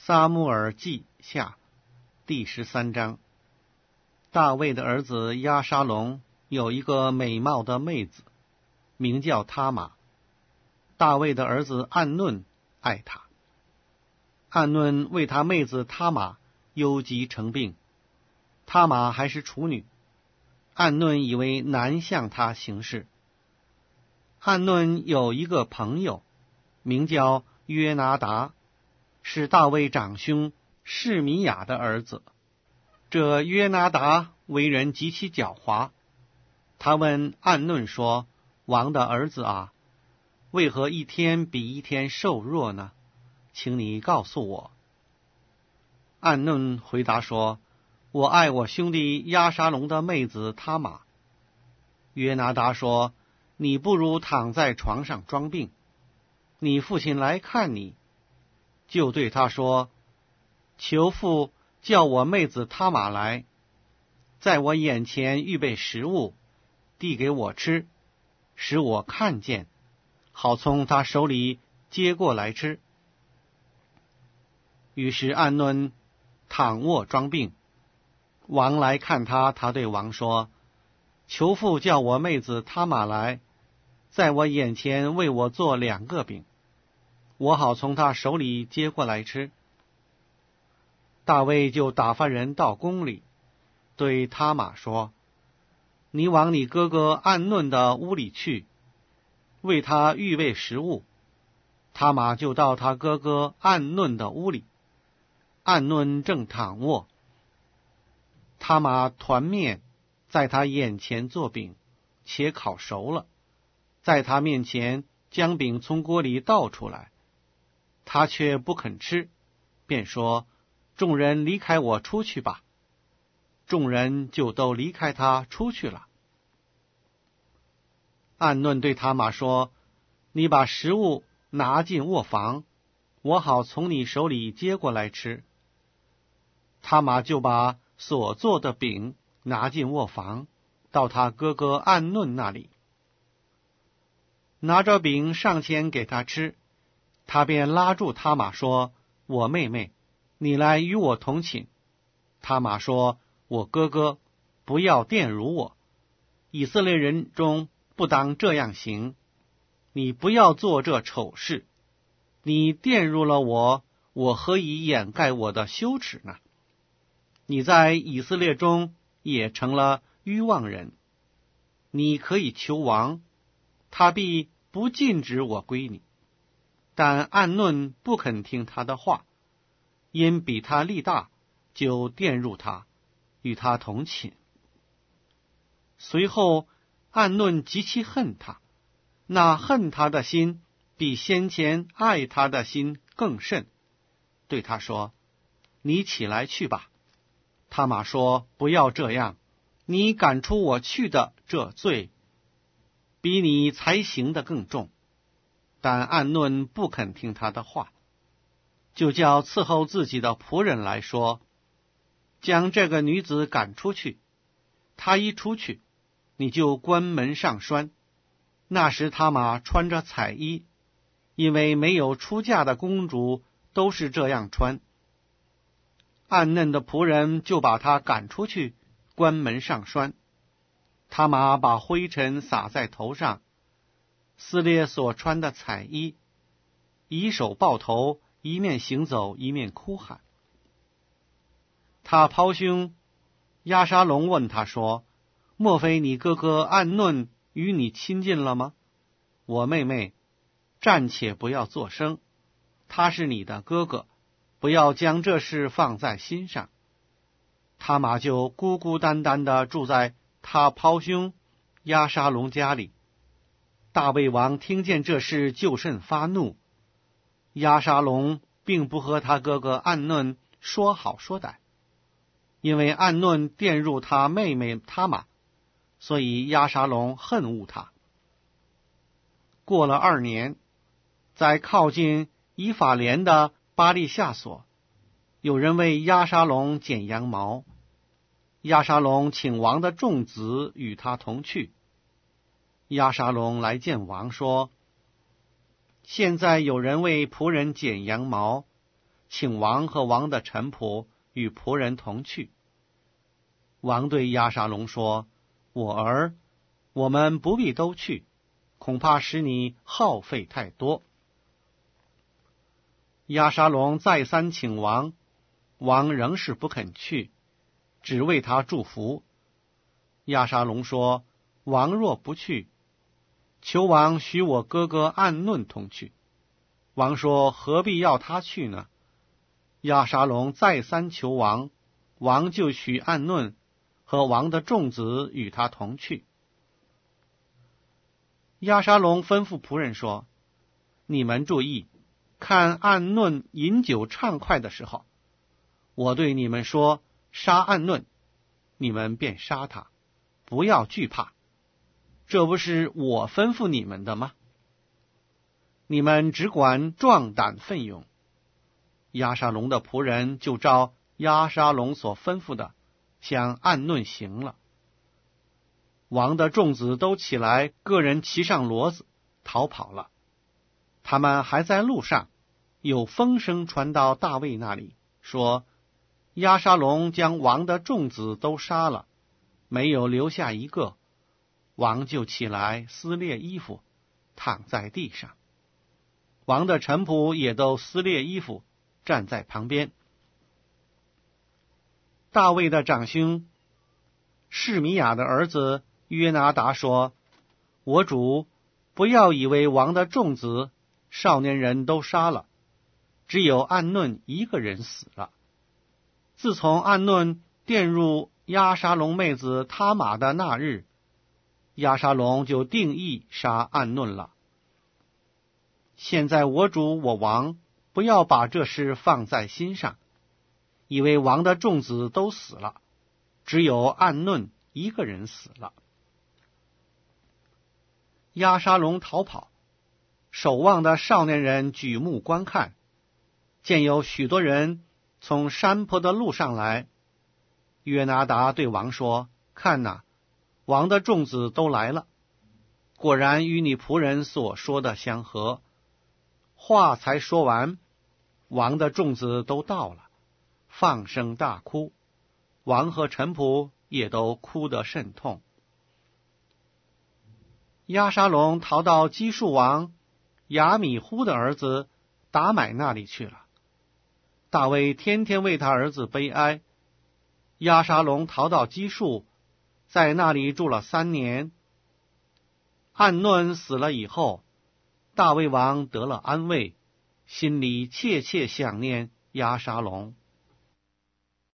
撒母耳记下第13章。大卫的儿子押沙龙有一个美貌的妹子，名叫他玛。大卫的儿子暗嫩爱她。暗嫩为他妹子他玛忧疾成病，他玛还是处女。暗嫩以为难向他行事。暗嫩有一个朋友，名叫约拿达，是大卫长兄示米亚的儿子。这约拿达为人极其狡猾，他问暗嫩说：王的儿子啊，为何一天比一天瘦弱呢？请你告诉我。暗嫩回答说：我爱我兄弟押沙龙的妹子他玛。约拿达说：你不如躺在床上装病，你父亲来看你，就对他说：求父叫我妹子他玛来，在我眼前预备食物，递给我吃，使我看见，好从他手里接过来吃。于是暗嫩躺卧装病。王来看他，他对王说：求父叫我妹子他玛来，在我眼前为我做2个饼，我好从他手里接过来吃。大卫就打发人到宫里，对他玛说：你往你哥哥暗嫩的屋里去，为他预备食物。他玛就到他哥哥暗嫩的屋里，暗嫩正躺卧。他玛团面在他眼前做饼，且烤熟了，在他面前将饼从锅里倒出来，他却不肯吃，便说：众人离开我出去吧。众人就都离开他出去了。暗嫩对他玛说：你把食物拿进卧房，我好从你手里接过来吃。他玛就把所做的饼拿进卧房，到他哥哥暗嫩那里，拿着饼上前给他吃。他便拉住他玛说：我妹妹，你来与我同寝。他玛说：我哥哥，不要玷辱我，以色列人中不当这样行，你不要做这丑事，你玷辱了我，我何以掩盖我的羞耻呢？你在以色列中也成了愚妄人，你可以求王，他必不禁止我归你。但暗嫩不肯听他的话，因比他力大，就玷辱他，与他同寝。随后暗嫩极其恨他，那恨他的心比先前爱他的心更甚，对他说：你起来去吧。他玛说：不要这样，你赶出我去的这罪，比你才行的更重。但暗嫩不肯听他的话，就叫伺候自己的仆人来说：将这个女子赶出去。她一出去，你就关门上栓。那时他玛穿着彩衣，因为没有出嫁的公主都是这样穿。暗嫩的仆人就把他赶出去，关门上栓。他玛把灰尘撒在头上，撕裂所穿的彩衣，以手抱头，一面行走，一面哭喊。他胞兄押沙龙问他说：莫非你哥哥暗嫩与你亲近了吗？我妹妹，暂且不要作声，他是你的哥哥，不要将这事放在心上。他玛就孤孤单单地住在他胞兄押沙龙家里。大卫王听见这事，就甚发怒。押沙龙并不和他哥哥暗嫩说好说歹，因为暗嫩玷辱他妹妹他玛，所以押沙龙恨恶他。过了2年，在靠近以法莲的巴利夏所，有人为押沙龙剪羊毛。押沙龙请王的众子与他同去。押沙龙来见王说：现在有人为仆人剪羊毛， 请王和王的臣仆与仆人同去。王对押沙龙说：我儿，我们不必都去，恐怕使你耗费太多。押沙龙再三请王，王仍是不肯去，只为他祝福。押沙龙说：王若不去，求王许我哥哥暗嫩同去。王说：何必要他去呢？押沙龙再三求王，王就许暗嫩和王的众子与他同去。押沙龙吩咐仆人说：你们注意，看暗嫩饮酒畅快的时候，我对你们说杀暗嫩，你们便杀他，不要惧怕。这不是我吩咐你们的吗？你们只管壮胆奋勇。押沙龙的仆人就照押沙龙所吩咐的向暗嫩行了。王的众子都起来，个人骑上骡子逃跑了。他们还在路上，有风声传到大卫那里，说押沙龙将王的众子都杀了，没有留下一个。王就起来撕裂衣服，躺在地上。王的臣仆也都撕裂衣服，站在旁边。大卫的长兄示米亚的儿子约拿达说：我主，不要以为王的众子少年人都杀了，只有暗嫩一个人死了。自从暗嫩玷入押沙龙妹子他玛的那日，押沙龙就定义杀暗嫩了。现在我主我王不要把这事放在心上，以为王的众子都死了，只有暗嫩一个人死了。押沙龙逃跑，守望的少年人举目观看，见有许多人从山坡的路上来。约拿达对王说：看哪，王的众子都来了，果然与你仆人所说的相合。话才说完，王的众子都到了，放声大哭，王和臣仆也都哭得甚痛。押沙龙逃到基述王亚米忽的儿子达买那里去了。大卫天天为他儿子悲哀。押沙龙逃到基述，在那里住了3年。暗嫩死了以后，大卫王得了安慰，心里切切想念押沙龙。